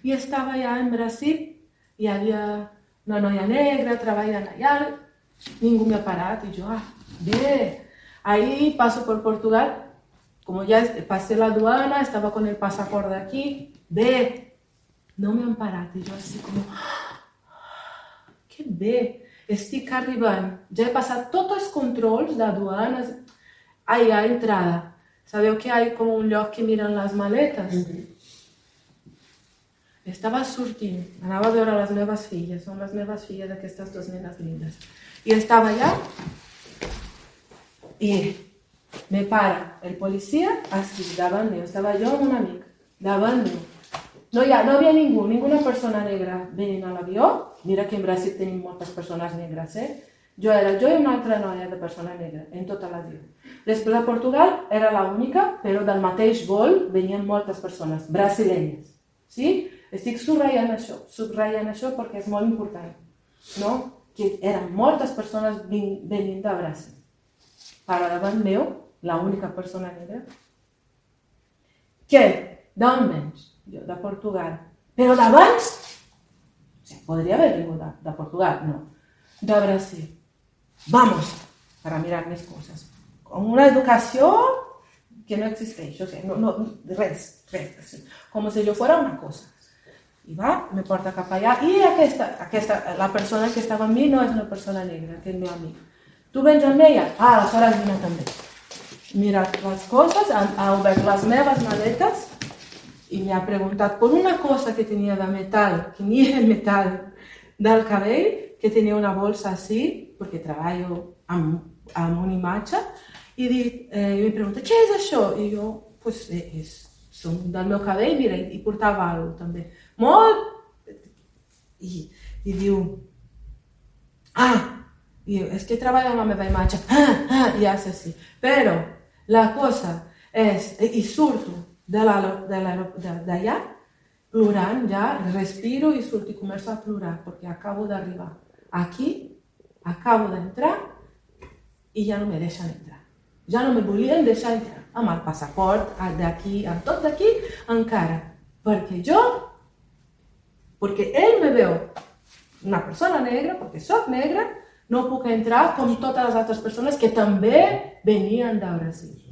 I estava allà en Brasil, hi havia una noia negra treballant allà, ningú m'ha parat, i jo, bé, ahí paso por Portugal, como ya pasé la aduana, estaba con el pasaporte aquí, bé, no me han parat, i jo així com, que bé, estic arribant, ja he passat tots els controls d'aduanes, allà a entrada, sabeu que hi ha com un lloc que miren les maletes? Estava sortint, anava a veure les meves filles, són les meves filles d'aquestes dues nenes lindes. I estava allà i me para el policia així, davant meu. Estava jo amb un amic, davant meu. No havia ningú, ninguna persona negra venint a l'avió. Mira que en Brasil tenim moltes persones negres, Jo era jo i una altra noia de persona negra en tot l'avió. Després a Portugal era l'única, però del mateix vol venien moltes persones, brasilenyes. Sí? Estic subratllant això perquè és molt important, no? Que eren moltes persones venint de Brasil. Però davant meu, l'única persona negra, que d'on vens? Jo, de Portugal. Però d'abans? Podria haver vingut de Portugal, no. De Brasil. Vamos, para mirar més coses. Con una educació que no existeix, res, com si jo fuera una cosa. I va, me porta cap allà, i la persona que estava amb mi no és una persona negra, que és el meu amic. Tu vens amb ella? Aleshores vine també. Mira les coses, ha obert les meves maletes i m'ha preguntat per una cosa que tenia de metal, que ni era metal, del cabell, que tenia una bolsa així, perquè treballo amb una imatge, i me pregunta, què és això? I jo, pues, són del meu cabell, mira, i portava alguna cosa també. Molt, i diu, és que treballa amb la meva imatge, i és així. Però la cosa és, i surto d'allà, plorant ja, respiro i surto i començo a plorar, perquè acabo d'arribar. Aquí, acabo d'entrar i ja no me deixen entrar. Ja no me volien deixar entrar, amb el passaport, d'aquí, amb tot d'aquí, encara. Perquè ell me veu una persona negra, perquè soc negra, no puc entrar com totes les altres persones que també venien de Brasil.